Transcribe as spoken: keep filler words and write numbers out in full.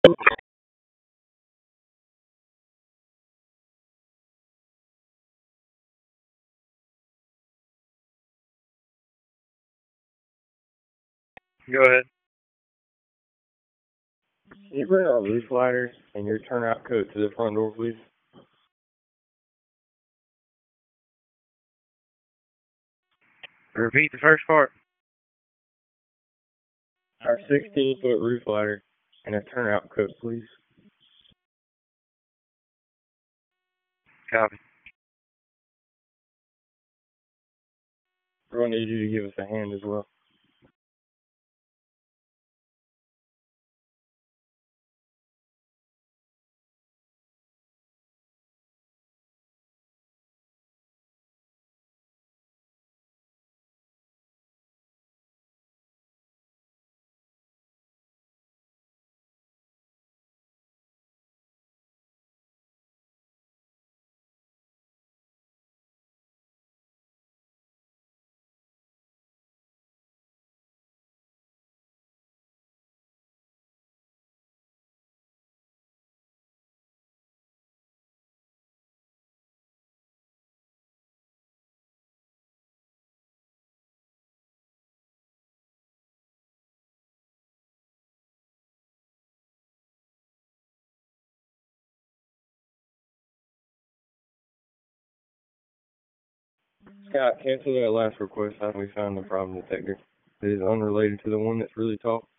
Go ahead. Can you bring our roof lighter and your turnout coat to the front door, please? Repeat the first part. Our sixteen-foot roof lighter and a turnout coat, please. Copy. We're going to need you to give us a hand as well. Scott, cancel that last request. How do we find the problem detector? It is unrelated to the one that's really tall.